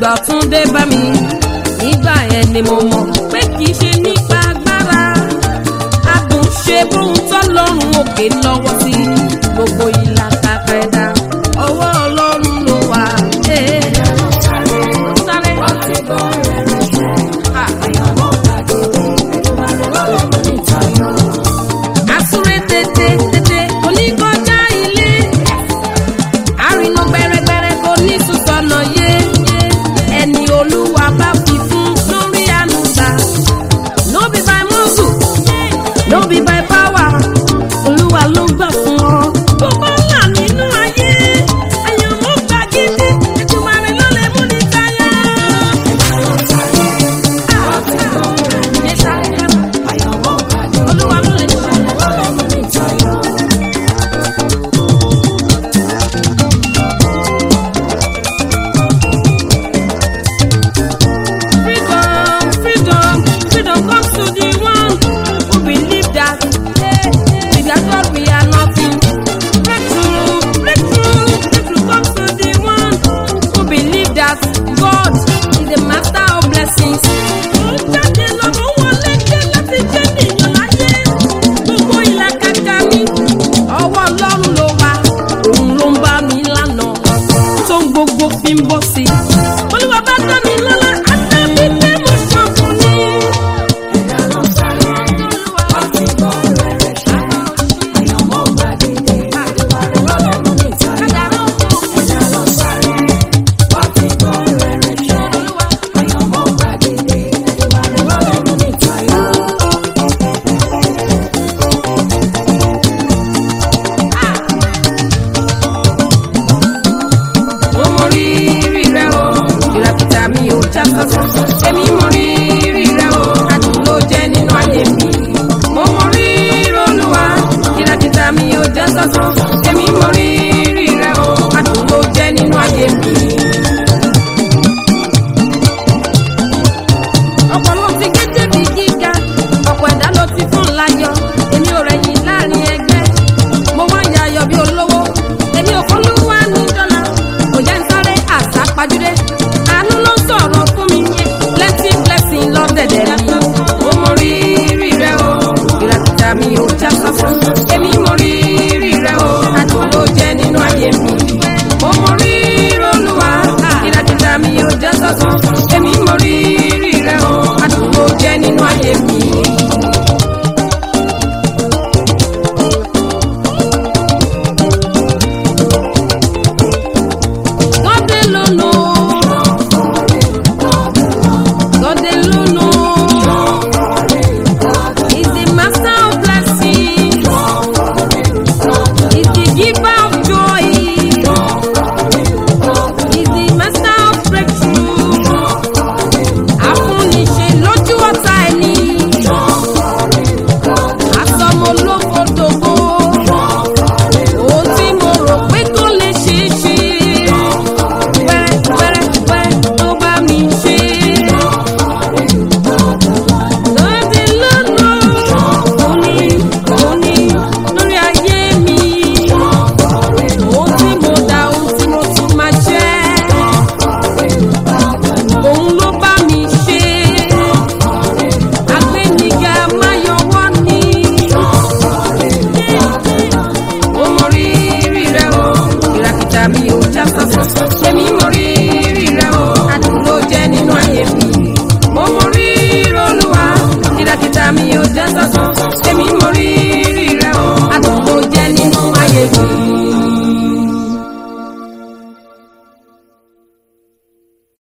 ìgbà tún dé bá mi nígbà yẹn ni mo mọ̀ pé kì í ṣe nípa agbára adùn ṣe bóun tọ́lọ́run òkè lọ́wọ́ sí gbogbo ìlàkàkà ẹ̀dá ọwọ́ Ọlọ́run ló wà. Asúré tètè oníkọjá ilé àrìnà gbẹrẹgbẹrẹ kò ní sùsọ̀nà yé ẹni Olúwa bá fi fún lórí ànúgbà. No be by muscle, no be by power, Olúwa ló gbà fún ọ. Tó bá là nínú ayé àyànmọ́ gbà gidi Èdùmàrè ló lè mú ní táyà. Olúwa ló lè mú ní táyà. Freedom comes to the one who believe that without God we are nothing. Breakthrough comes to the one who believe that God is the master of blessings. Ó jáde lọ́mọ wọlé dé láti jẹ́ nìyàn láyé. Gbogbo ìlàkàkà mi, ọwọ́ Ọlọ́run ló wà, òun ló ń bá mi lánà, tó ń gbogbo fi ń bọ́ sí. Olúwa bá dá mi lọ́lá, àtàbí pé mo ṣọ̀fun ní. Mo mọ rírì rẹ o, ìràkìtà mi ò já sọ́sọ́.